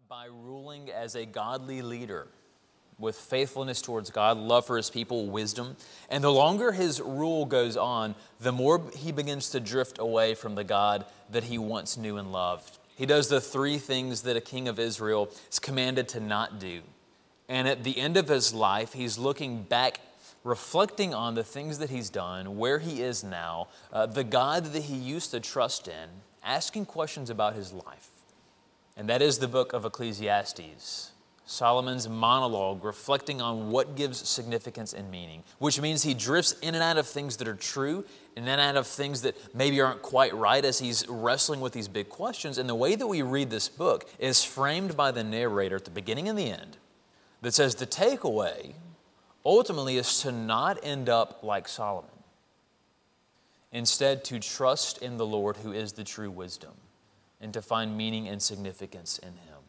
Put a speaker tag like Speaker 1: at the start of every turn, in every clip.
Speaker 1: by ruling as a godly leader with faithfulness towards God, love for his people, wisdom. And the longer his rule goes on, the more he begins to drift away from the God that he once knew and loved. He does the three things that a king of Israel is commanded to not do. And at the end of his life, he's looking back, reflecting on the things that he's done, where he is now, the God that he used to trust in, asking questions about his life. And that is the book of Ecclesiastes, Solomon's monologue reflecting on what gives significance and meaning, which means he drifts in and out of things that are true and in and out of things that maybe aren't quite right as he's wrestling with these big questions. And the way that we read this book is framed by the narrator at the beginning and the end that says the takeaway ultimately is to not end up like Solomon. Instead, to trust in the Lord who is the true wisdom and to find meaning and significance in him.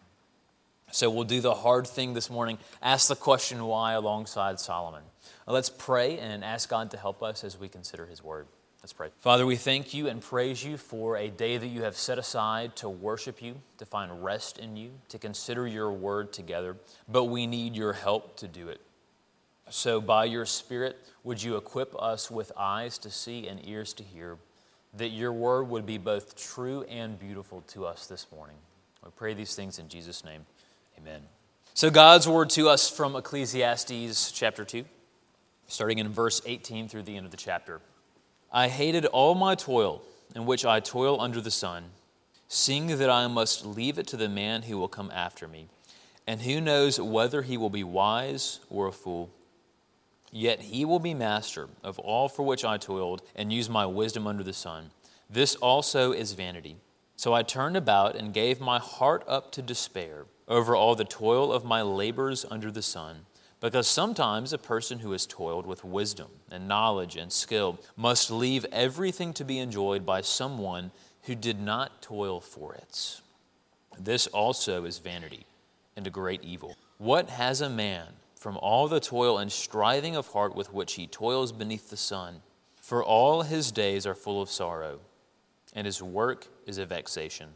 Speaker 1: So we'll do the hard thing this morning, ask the question why alongside Solomon. Let's pray and ask God to help us as we consider his word. Let's pray. Father, we thank you and praise you for a day that you have set aside to worship you, to find rest in you, to consider your word together. But we need your help to do it. So by your Spirit, would you equip us with eyes to see and ears to hear, that your word would be both true and beautiful to us this morning. We pray these things in Jesus' name. Amen. So God's word to us from Ecclesiastes chapter 2, starting in verse 18 through the end of the chapter. I hated all my toil, in which I toil under the sun, seeing that I must leave it to the man who will come after me, and who knows whether he will be wise or a fool. Yet he will be master of all for which I toiled and used my wisdom under the sun. This also is vanity. So I turned about and gave my heart up to despair over all the toil of my labors under the sun, because sometimes a person who has toiled with wisdom and knowledge and skill must leave everything to be enjoyed by someone who did not toil for it. This also is vanity and a great evil. What has a man from all the toil and striving of heart with which he toils beneath the sun? For all his days are full of sorrow, and his work is a vexation.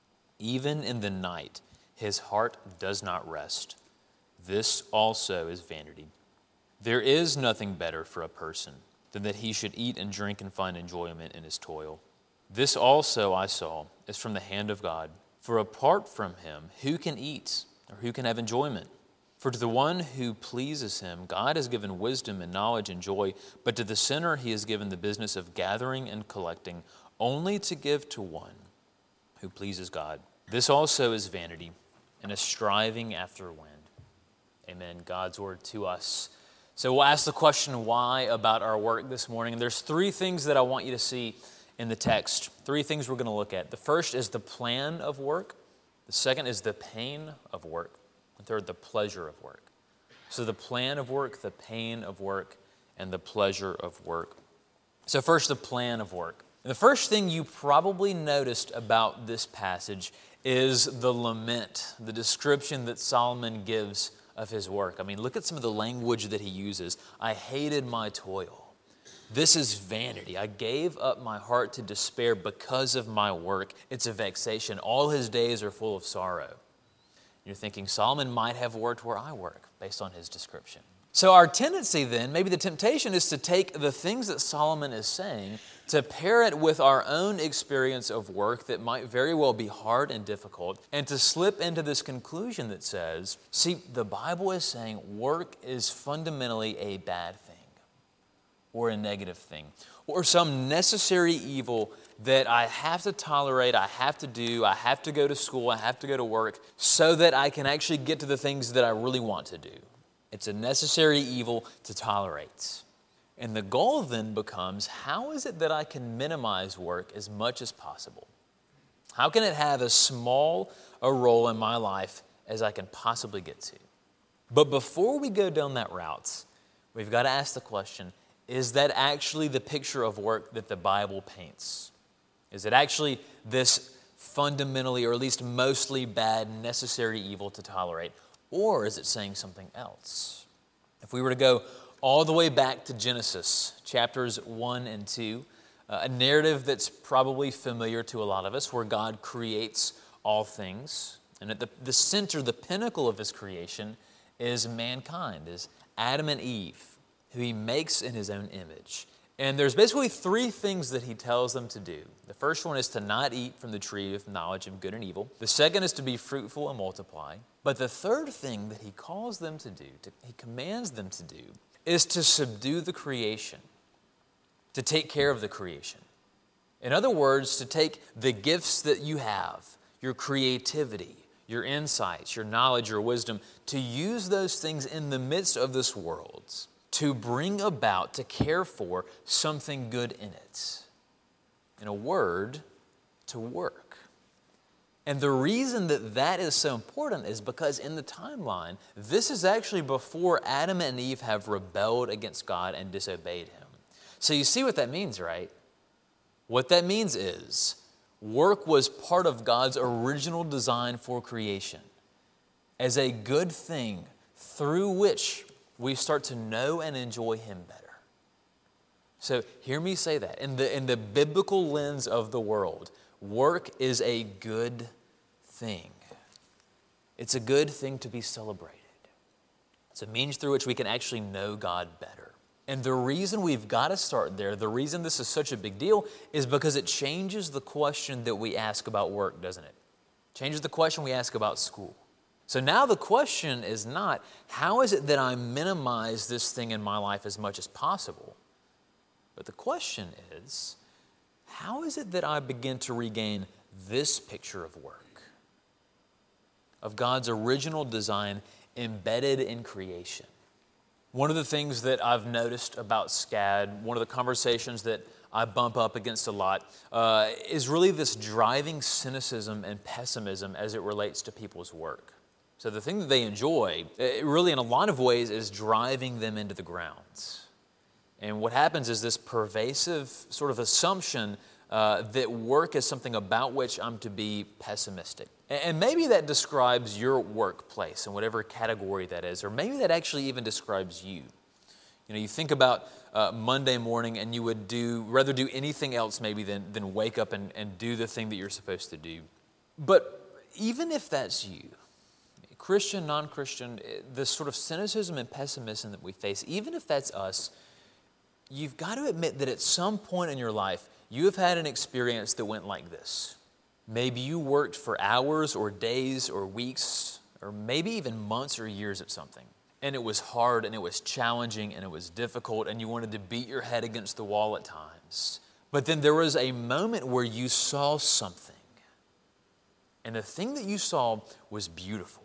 Speaker 1: Even in the night his heart does not rest. This also is vanity. There is nothing better for a person than that he should eat and drink and find enjoyment in his toil. This also I saw is from the hand of God. For apart from him, who can eat or who can have enjoyment? For to the one who pleases him, God has given wisdom and knowledge and joy, but to the sinner he has given the business of gathering and collecting, only to give to one who pleases God. This also is vanity and a striving after wind. Amen. God's word to us. So we'll ask the question why about our work this morning. And there's three things that I want you to see in the text. Three things we're going to look at. The first is the plan of work. The second is the pain of work. And third, the pleasure of work. So the plan of work, the pain of work, and the pleasure of work. So first, the plan of work. And the first thing you probably noticed about this passage is the lament, the description that Solomon gives of his work. I mean, look at some of the language that he uses. I hated my toil. This is vanity. I gave up my heart to despair because of my work. It's a vexation. All his days are full of sorrow. You're thinking Solomon might have worked where I work based on his description. So our tendency then, maybe the temptation is to take the things that Solomon is saying, to pair it with our own experience of work that might very well be hard and difficult, and to slip into this conclusion that says, see, the Bible is saying work is fundamentally a bad thing, or a negative thing, or some necessary evil that I have to tolerate, I have to do, I have to go to school, I have to go to work, so that I can actually get to the things that I really want to do. It's a necessary evil to tolerate. And the goal then becomes, how is it that I can minimize work as much as possible? How can it have as small a role in my life as I can possibly get to? But before we go down that route, we've got to ask the question, is that actually the picture of work that the Bible paints? Is it actually this fundamentally, or at least mostly bad, necessary evil to tolerate? Or is it saying something else? If we were to go all the way back to Genesis, chapters 1 and 2, a narrative that's probably familiar to a lot of us, where God creates all things. And at the center, the pinnacle of his creation is mankind, is Adam and Eve, who he makes in his own image. And there's basically three things that he tells them to do. The first one is to not eat from the tree of knowledge of good and evil. The second is to be fruitful and multiply. But the third thing that he calls them to do, he commands them to do, is to subdue the creation, to take care of the creation. In other words, to take the gifts that you have, your creativity, your insights, your knowledge, your wisdom, to use those things in the midst of this world, to bring about, to care for something good in it. In a word, to work. And the reason that that is so important is because in the timeline, this is actually before Adam and Eve have rebelled against God and disobeyed him. So you see what that means, right? What that means is work was part of God's original design for creation as a good thing through which we start to know and enjoy him better. So hear me say that. In the biblical lens of the world, work is a good thing. It's a good thing to be celebrated. It's a means through which we can actually know God better. And the reason we've got to start there, the reason this is such a big deal, is because it changes the question that we ask about work, doesn't it? Changes the question we ask about school. So now the question is not, how is it that I minimize this thing in my life as much as possible? But the question is, how is it that I begin to regain this picture of work, of God's original design embedded in creation? One of the things that I've noticed about SCAD, one of the conversations that I bump up against a lot, is really this driving cynicism and pessimism as it relates to people's work. So the thing that they enjoy, it really in a lot of ways is driving them into the ground. And what happens is this pervasive sort of assumption that work is something about which I'm to be pessimistic. And maybe that describes your workplace in whatever category that is, or maybe that actually even describes you. You know, you think about Monday morning and you would rather do anything else maybe than wake up and do the thing that you're supposed to do. But even if that's you, Christian, non-Christian, this sort of cynicism and pessimism that we face, even if that's us, you've got to admit that at some point in your life, you have had an experience that went like this. Maybe you worked for hours or days or weeks or maybe even months or years at something. And it was hard and it was challenging and it was difficult and you wanted to beat your head against the wall at times. But then there was a moment where you saw something. And the thing that you saw was beautiful.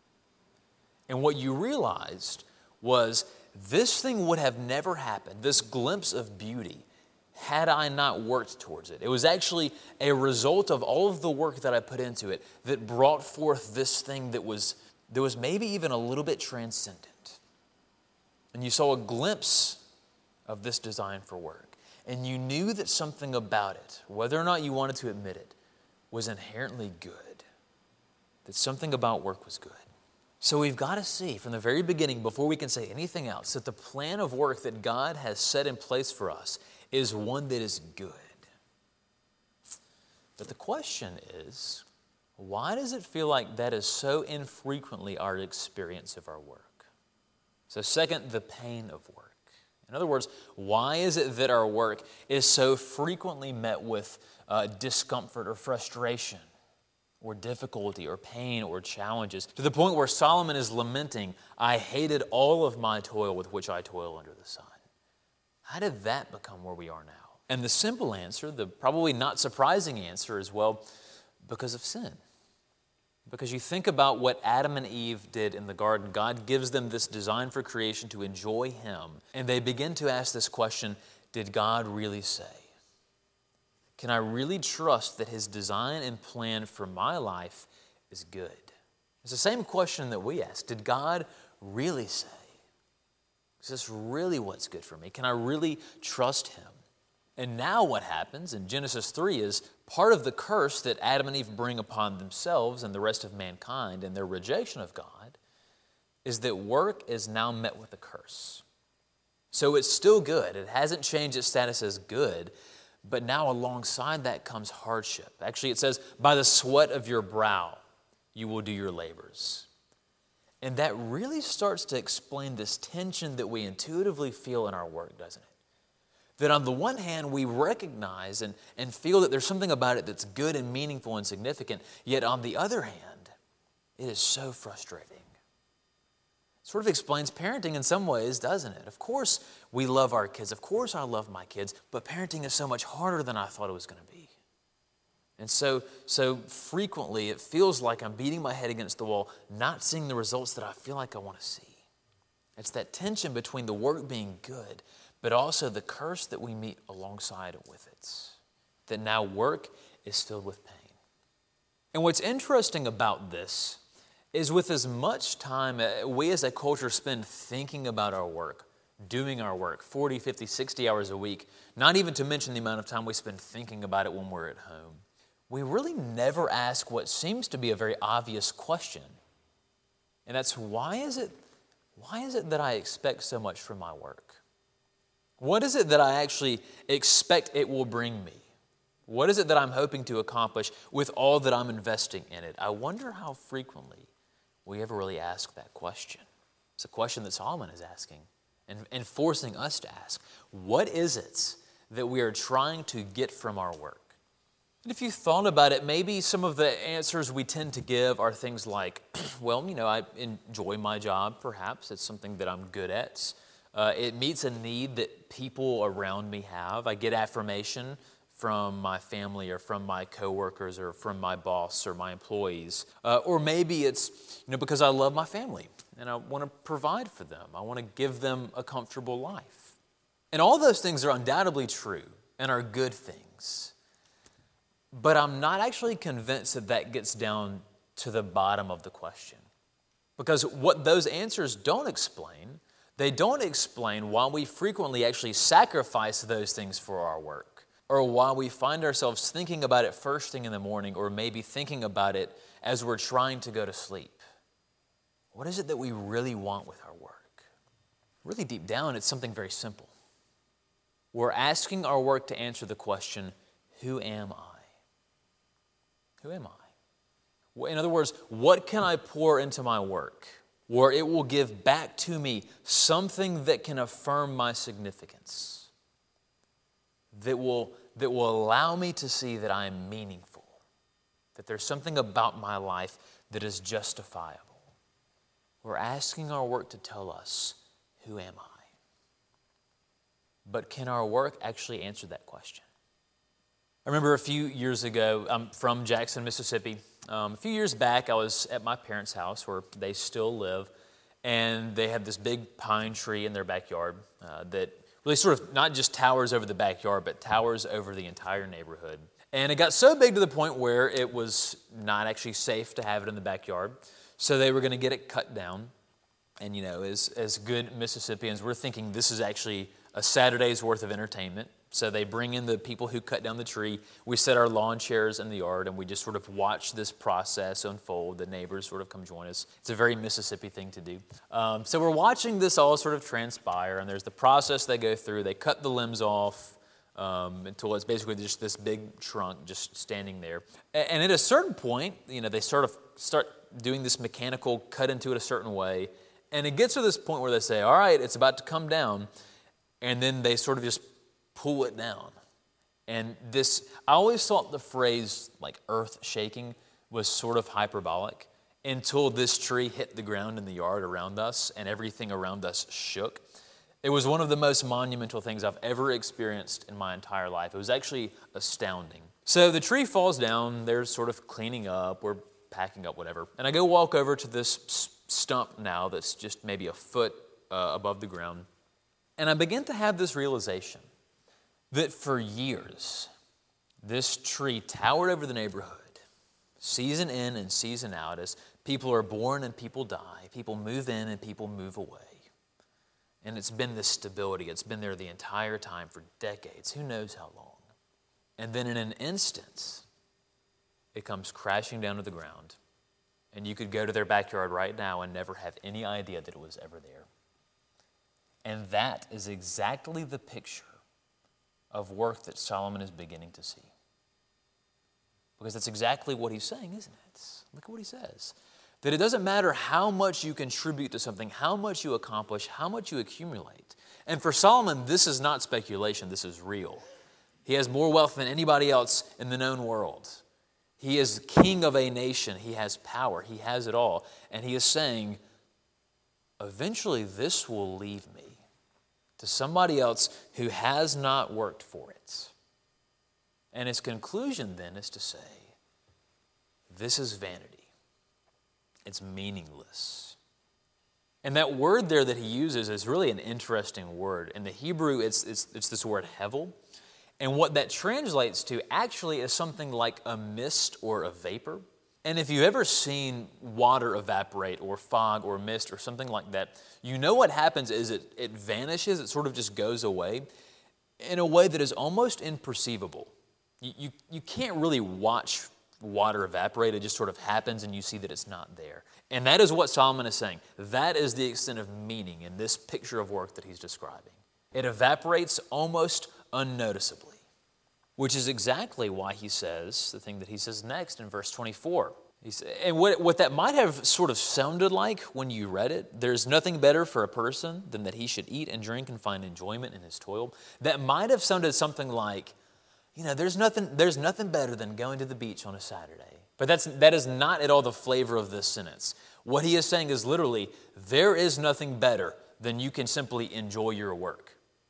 Speaker 1: And what you realized was this thing would have never happened, this glimpse of beauty, had I not worked towards it. It was actually a result of all of the work that I put into it that brought forth this thing that was maybe even a little bit transcendent. And you saw a glimpse of this design for work. And you knew that something about it, whether or not you wanted to admit it, was inherently good. That something about work was good. So we've got to see from the very beginning, before we can say anything else, that the plan of work that God has set in place for us is one that is good. But the question is, why does it feel like that is so infrequently our experience of our work? So second, the pain of work. In other words, why is it that our work is so frequently met with discomfort or frustration or difficulty or pain or challenges, to the point where Solomon is lamenting, I hated all of my toil with which I toil under the sun. How did that become where we are now? And the simple answer, the probably not surprising answer is, well, because of sin. Because you think about what Adam and Eve did in the garden. God gives them this design for creation to enjoy him. And they begin to ask this question, did God really say? Can I really trust that his design and plan for my life is good? It's the same question that we ask. Did God really say? Is this really what's good for me? Can I really trust him? And now what happens in Genesis 3 is part of the curse that Adam and Eve bring upon themselves and the rest of mankind and their rejection of God is that work is now met with a curse. So it's still good. It hasn't changed its status as good, but now alongside that comes hardship. Actually, it says, by the sweat of your brow you will do your labors. And that really starts to explain this tension that we intuitively feel in our work, doesn't it? That on the one hand, we recognize and feel that there's something about it that's good and meaningful and significant, yet on the other hand, it is so frustrating. It sort of explains parenting in some ways, doesn't it? Of course, we love our kids. Of course, I love my kids, but parenting is so much harder than I thought it was going to be. And so frequently, it feels like I'm beating my head against the wall, not seeing the results that I feel like I want to see. It's that tension between the work being good, but also the curse that we meet alongside with it. That now work is filled with pain. And what's interesting about this is with as much time we as a culture spend thinking about our work, doing our work, 40, 50, 60 hours a week, not even to mention the amount of time we spend thinking about it when we're at home, we really never ask what seems to be a very obvious question. And that's, why is it that I expect so much from my work? What is it that I actually expect it will bring me? What is it that I'm hoping to accomplish with all that I'm investing in it? I wonder how frequently we ever really ask that question. It's a question that Solomon is asking and forcing us to ask. What is it that we are trying to get from our work? And if you thought about it, maybe some of the answers we tend to give are things like, well, I enjoy my job, perhaps. It's something that I'm good at. It meets a need that people around me have. I get affirmation from my family or from my coworkers or from my boss or my employees. Or maybe it's because I love my family and I want to provide for them. I want to give them a comfortable life. And all those things are undoubtedly true and are good things. But I'm not actually convinced that that gets down to the bottom of the question. Because what those answers don't explain, they don't explain why we frequently actually sacrifice those things for our work, or why we find ourselves thinking about it first thing in the morning, or maybe thinking about it as we're trying to go to sleep. What is it that we really want with our work? Really deep down, it's something very simple. We're asking our work to answer the question, who am I? Who am I? In other words, what can I pour into my work where it will give back to me something that can affirm my significance, that will allow me to see that I am meaningful, that there's something about my life that is justifiable? We're asking our work to tell us, who am I? But can our work actually answer that question? I remember a few years ago, I'm from Jackson, Mississippi. A few years back, I was at my parents' house where they still live, and they have this big pine tree in their backyard that really sort of not just towers over the backyard, but towers over the entire neighborhood. And it got so big to the point where it was not actually safe to have it in the backyard, so they were going to get it cut down. And as good Mississippians, we're thinking this is actually a Saturday's worth of entertainment. So they bring in the people who cut down the tree. We set our lawn chairs in the yard, and we just sort of watch this process unfold. The neighbors sort of come join us. It's a very Mississippi thing to do. So we're watching this all sort of transpire, and there's the process they go through. They cut the limbs off until it's basically just this big trunk just standing there. And at a certain point, they sort of start doing this mechanical cut into it a certain way, and it gets to this point where they say, all right, it's about to come down, and then they sort of just pull it down. And I always thought the phrase like earth shaking was sort of hyperbolic until this tree hit the ground in the yard around us and everything around us shook. It was one of the most monumental things I've ever experienced in my entire life. It was actually astounding. So the tree falls down, they're sort of cleaning up, we're packing up, whatever. And I go walk over to this stump now that's just maybe a foot above the ground. And I begin to have this realization that for years, this tree towered over the neighborhood, season in and season out, as people are born and people die, people move in and people move away. And it's been this stability. It's been there the entire time for decades, who knows how long. And then in an instant, it comes crashing down to the ground. And you could go to their backyard right now and never have any idea that it was ever there. And that is exactly the picture of work that Solomon is beginning to see. Because that's exactly what he's saying, isn't it? Look at what he says. That it doesn't matter how much you contribute to something, how much you accomplish, how much you accumulate. And for Solomon, this is not speculation, this is real. He has more wealth than anybody else in the known world. He is king of a nation. He has power. He has it all. And he is saying, eventually this will leave me to somebody else who has not worked for it. And his conclusion then is to say, this is vanity. It's meaningless. And that word there that he uses is really an interesting word. In the Hebrew, it's this word hevel. And what that translates to actually is something like a mist or a vapor. And if you've ever seen water evaporate or fog or mist or something like that, you know what happens is it vanishes, it sort of just goes away in a way that is almost imperceivable. You can't really watch water evaporate, it just sort of happens and you see that it's not there. And that is what Solomon is saying. That is the extent of meaning in this picture of work that he's describing. It evaporates almost unnoticeably, which is exactly why he says the thing that he says next in verse 24. And what that might have sort of sounded like when you read it, there's nothing better for a person than that he should eat and drink and find enjoyment in his toil. That might have sounded something like, there's nothing better than going to the beach on a Saturday. But that is not at all the flavor of this sentence. What he is saying is literally, there is nothing better than you can simply enjoy your work.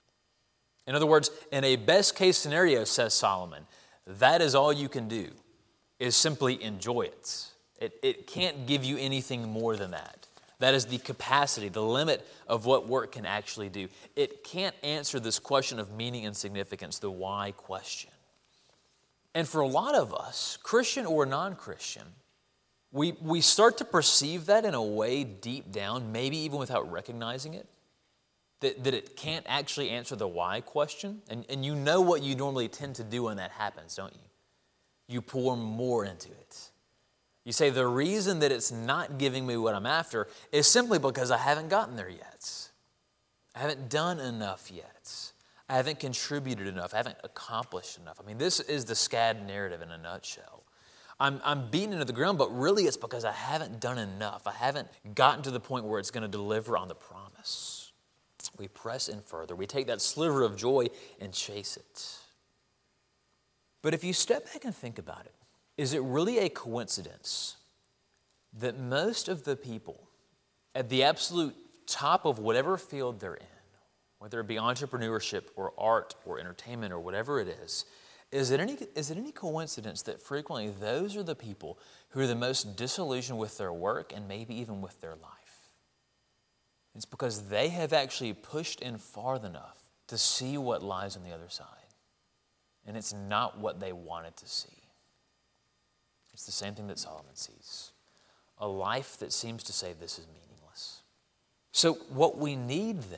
Speaker 1: In other words, in a best case scenario, says Solomon, that is all you can do, is simply enjoy it. It can't give you anything more than that. That is the capacity, the limit of what work can actually do. It can't answer this question of meaning and significance, the why question. And for a lot of us, Christian or non-Christian, we start to perceive that in a way deep down, maybe even without recognizing it. That it can't actually answer the why question. And you know what you normally tend to do when that happens, don't you? You pour more into it. You say, the reason that it's not giving me what I'm after is simply because I haven't gotten there yet. I haven't done enough yet. I haven't contributed enough. I haven't accomplished enough. I mean, this is the SCAD narrative in a nutshell. I'm beaten into the ground, but really it's because I haven't done enough. I haven't gotten to the point where it's going to deliver on the promise. We press in further. We take that sliver of joy and chase it. But if you step back and think about it, is it really a coincidence that most of the people at the absolute top of whatever field they're in, whether it be entrepreneurship or art or entertainment or whatever it is it any coincidence that frequently those are the people who are the most disillusioned with their work and maybe even with their life? It's because they have actually pushed in far enough to see what lies on the other side. And it's not what they wanted to see. It's the same thing that Solomon sees. A life that seems to say this is meaningless. So what we need then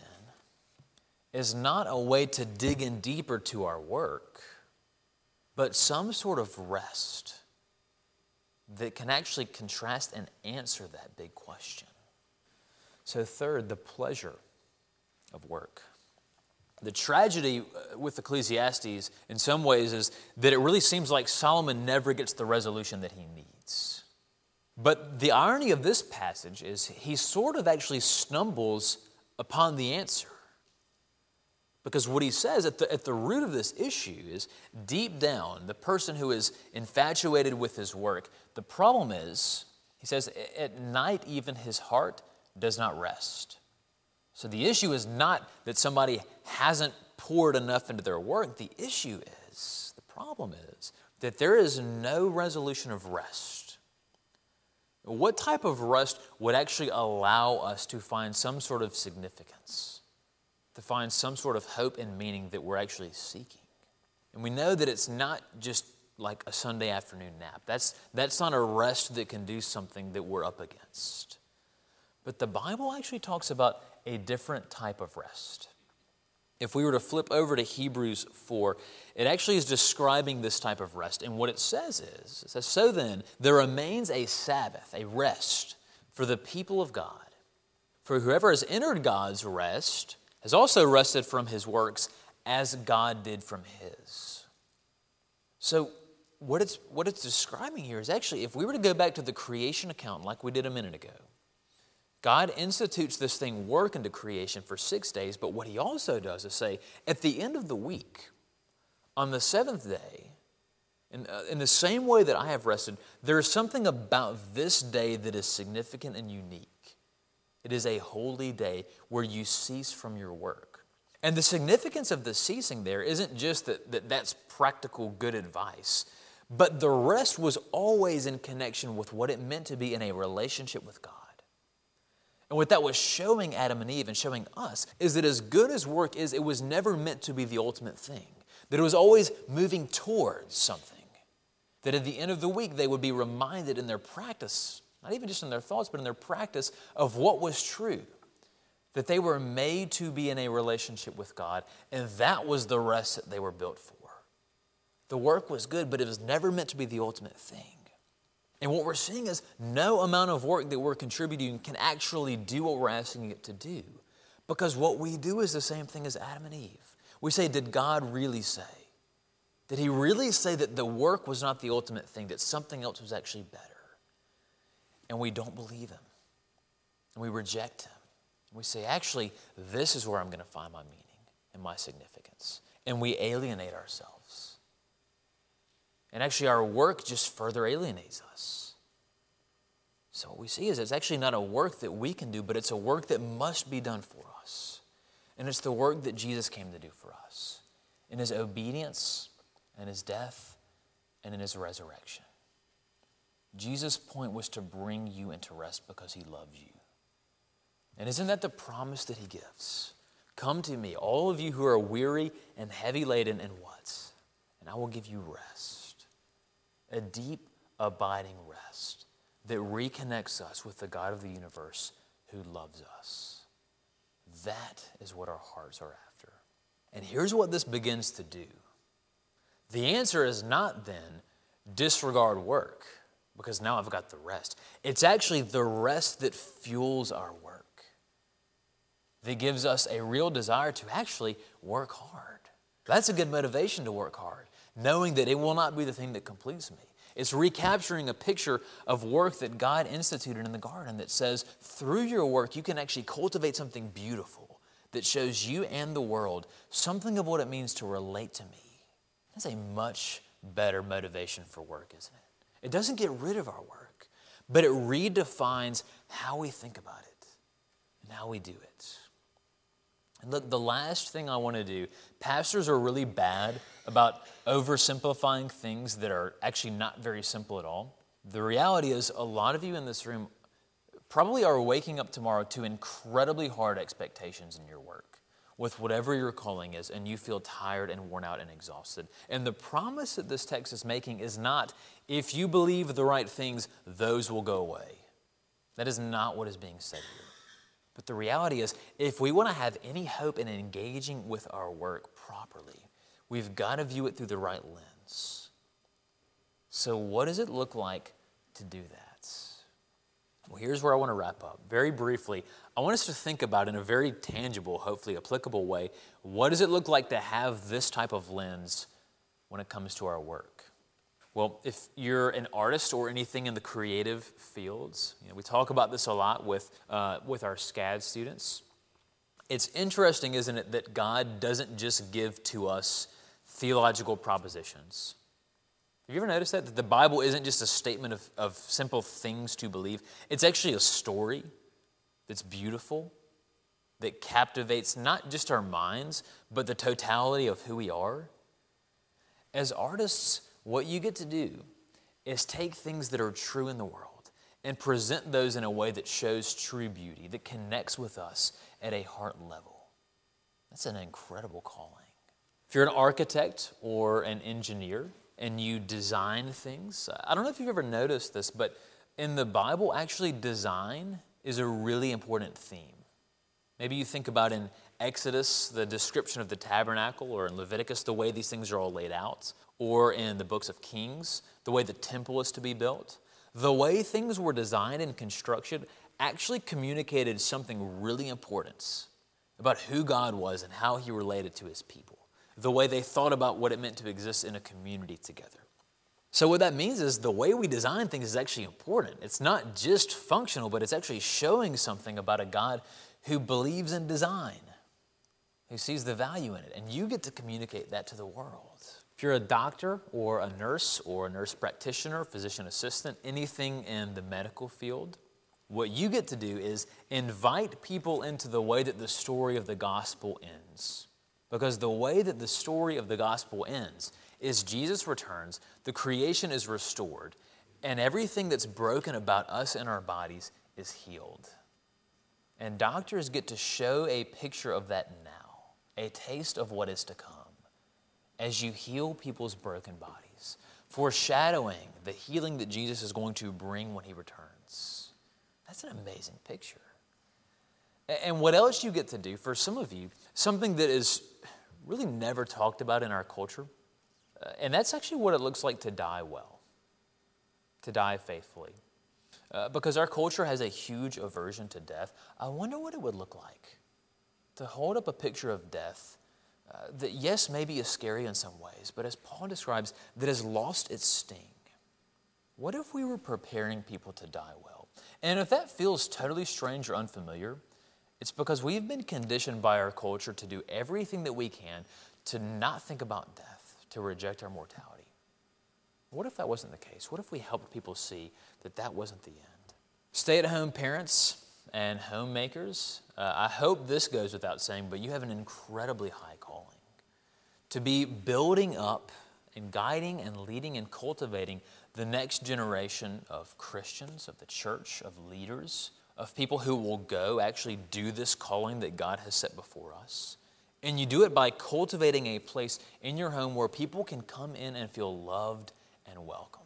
Speaker 1: is not a way to dig in deeper to our work, but some sort of rest that can actually contrast and answer that big question. So third, the pleasure of work. The tragedy with Ecclesiastes in some ways is that it really seems like Solomon never gets the resolution that he needs. But the irony of this passage is he sort of actually stumbles upon the answer. Because what he says at the root of this issue is deep down, the person who is infatuated with his work, the problem is, he says, at night even his heart does not rest. So the issue is not that somebody hasn't poured enough into their work. The problem is that there is no resolution of rest. What type of rest would actually allow us to find some sort of significance, to find some sort of hope and meaning that we're actually seeking? And we know that it's not just like a Sunday afternoon nap. That's not a rest that can do something that we're up against. But the Bible actually talks about a different type of rest. If we were to flip over to Hebrews 4, it actually is describing this type of rest. And what it says, so then, there remains a Sabbath, a rest, for the people of God. For whoever has entered God's rest has also rested from his works as God did from his. So what it's describing here is actually, if we were to go back to the creation account like we did a minute ago, God institutes this thing, work, into creation for 6 days, but what he also does is say, at the end of the week, on the seventh day, in the same way that I have rested, there is something about this day that is significant and unique. It is a holy day where you cease from your work. And the significance of the ceasing there isn't just that that's practical good advice, but the rest was always in connection with what it meant to be in a relationship with God. And what that was showing Adam and Eve and showing us is that as good as work is, it was never meant to be the ultimate thing. That it was always moving towards something. That at the end of the week, they would be reminded in their practice, not even just in their thoughts, but in their practice of what was true. That they were made to be in a relationship with God, and that was the rest that they were built for. The work was good, but it was never meant to be the ultimate thing. And what we're seeing is no amount of work that we're contributing can actually do what we're asking it to do. Because what we do is the same thing as Adam and Eve. We say, did God really say? Did he really say that the work was not the ultimate thing, that something else was actually better? And we don't believe him. And we reject him. We say, actually, this is where I'm going to find my meaning and my significance. And we alienate ourselves. And actually, our work just further alienates us. So what we see is it's actually not a work that we can do, but it's a work that must be done for us. And it's the work that Jesus came to do for us in his obedience and his death and in his resurrection. Jesus' point was to bring you into rest because he loves you. And isn't that the promise that he gives? Come to me, all of you who are weary and heavy laden, and what? And I will give you rest. A deep, abiding rest that reconnects us with the God of the universe who loves us. That is what our hearts are after. And here's what this begins to do. The answer is not then disregard work, because now I've got the rest. It's actually the rest that fuels our work, that gives us a real desire to actually work hard. That's a good motivation to work hard, knowing that it will not be the thing that completes me. It's recapturing a picture of work that God instituted in the garden that says, through your work, you can actually cultivate something beautiful that shows you and the world something of what it means to relate to me. That's a much better motivation for work, isn't it? It doesn't get rid of our work, but it redefines how we think about it and how we do it. And look, the last thing I want to do, pastors are really bad about oversimplifying things that are actually not very simple at all. The reality is a lot of you in this room probably are waking up tomorrow to incredibly hard expectations in your work with whatever your calling is, and you feel tired and worn out and exhausted. And the promise that this text is making is not, if you believe the right things, those will go away. That is not what is being said here. But the reality is, if we want to have any hope in engaging with our work properly, we've got to view it through the right lens. So what does it look like to do that? Well, here's where I want to wrap up. Very briefly, I want us to think about in a very tangible, hopefully applicable way, what does it look like to have this type of lens when it comes to our work? Well, if you're an artist or anything in the creative fields, we talk about this a lot with our SCAD students. It's interesting, isn't it, that God doesn't just give to us theological propositions. Have you ever noticed that? That the Bible isn't just a statement of simple things to believe. It's actually a story that's beautiful, that captivates not just our minds, but the totality of who we are. As artists, what you get to do is take things that are true in the world and present those in a way that shows true beauty, that connects with us at a heart level. That's an incredible calling. If you're an architect or an engineer and you design things, I don't know if you've ever noticed this, but in the Bible, actually design is a really important theme. Maybe you think about in Exodus, the description of the tabernacle, or in Leviticus, the way these things are all laid out, or in the books of Kings, the way the temple is to be built. The way things were designed and constructed actually communicated something really important about who God was and how he related to his people. The way they thought about what it meant to exist in a community together. So what that means is the way we design things is actually important. It's not just functional, but it's actually showing something about a God who believes in design, who sees the value in it. And you get to communicate that to the world. If you're a doctor or a nurse practitioner, physician assistant, anything in the medical field, what you get to do is invite people into the way that the story of the gospel ends. Because the way that the story of the gospel ends is Jesus returns, the creation is restored, and everything that's broken about us and our bodies is healed. And doctors get to show a picture of that now, a taste of what is to come, as you heal people's broken bodies, foreshadowing the healing that Jesus is going to bring when he returns. That's an amazing picture. And what else you get to do, for some of you, something that is really never talked about in our culture, and that's actually what it looks like to die well, to die faithfully. Because our culture has a huge aversion to death, I wonder what it would look like to hold up a picture of death that, yes, maybe is scary in some ways, but as Paul describes, that has lost its sting. What if we were preparing people to die well? And if that feels totally strange or unfamiliar, it's because we've been conditioned by our culture to do everything that we can to not think about death, to reject our mortality. What if that wasn't the case? What if we helped people see that that wasn't the end? Stay-at-home parents and homemakers, I hope this goes without saying, but you have an incredibly high calling to be building up and guiding and leading and cultivating the next generation of Christians, of the church, of leaders, of people who will go actually do this calling that God has set before us. And you do it by cultivating a place in your home where people can come in and feel loved and welcomed.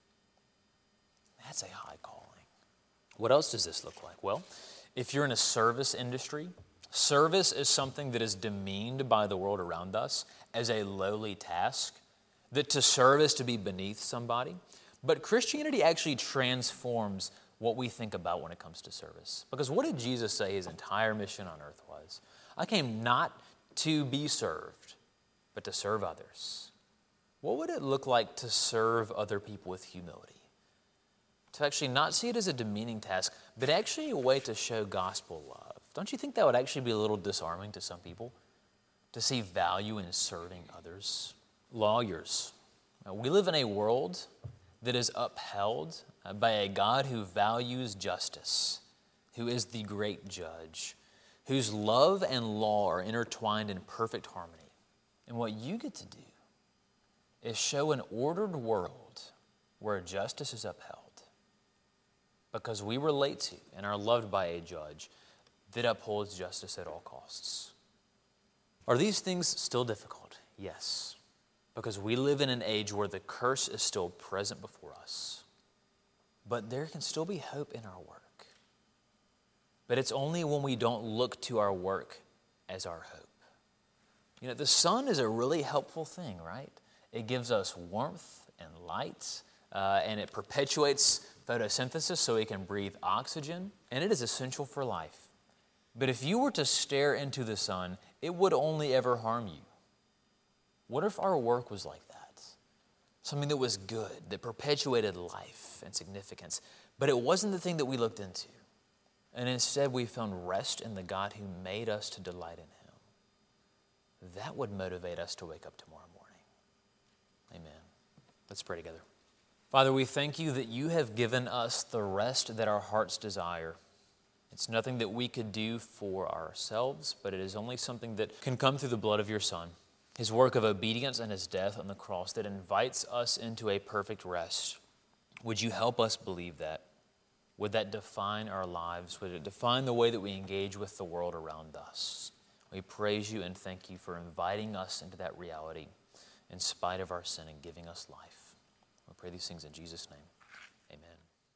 Speaker 1: That's a high calling. What else does this look like? Well, if you're in a service industry, service is something that is demeaned by the world around us as a lowly task, that to serve is to be beneath somebody. But Christianity actually transforms what we think about when it comes to service. Because what did Jesus say his entire mission on earth was? I came not to be served, but to serve others. What would it look like to serve other people with humility? To actually not see it as a demeaning task, but actually a way to show gospel love. Don't you think that would actually be a little disarming to some people? To see value in serving others? Lawyers. We live in a world that is upheld by a God who values justice, who is the great judge, whose love and law are intertwined in perfect harmony. And what you get to do is show an ordered world where justice is upheld, because we relate to and are loved by a judge that upholds justice at all costs. Are these things still difficult? Yes, because we live in an age where the curse is still present before us. But there can still be hope in our work. But it's only when we don't look to our work as our hope. You know, the sun is a really helpful thing, right? It gives us warmth and light, and it perpetuates photosynthesis so we can breathe oxygen, and it is essential for life. But if you were to stare into the sun, it would only ever harm you. What if our work was like that? Something that was good, that perpetuated life and significance, but it wasn't the thing that we looked into. And instead we found rest in the God who made us to delight in him. That would motivate us to wake up tomorrow morning. Amen. Let's pray together. Father, we thank you that you have given us the rest that our hearts desire. It's nothing that we could do for ourselves, but it is only something that can come through the blood of your Son, his work of obedience and his death on the cross that invites us into a perfect rest. Would you help us believe that? Would that define our lives? Would it define the way that we engage with the world around us? We praise you and thank you for inviting us into that reality in spite of our sin and giving us life. We pray these things in Jesus' name. Amen.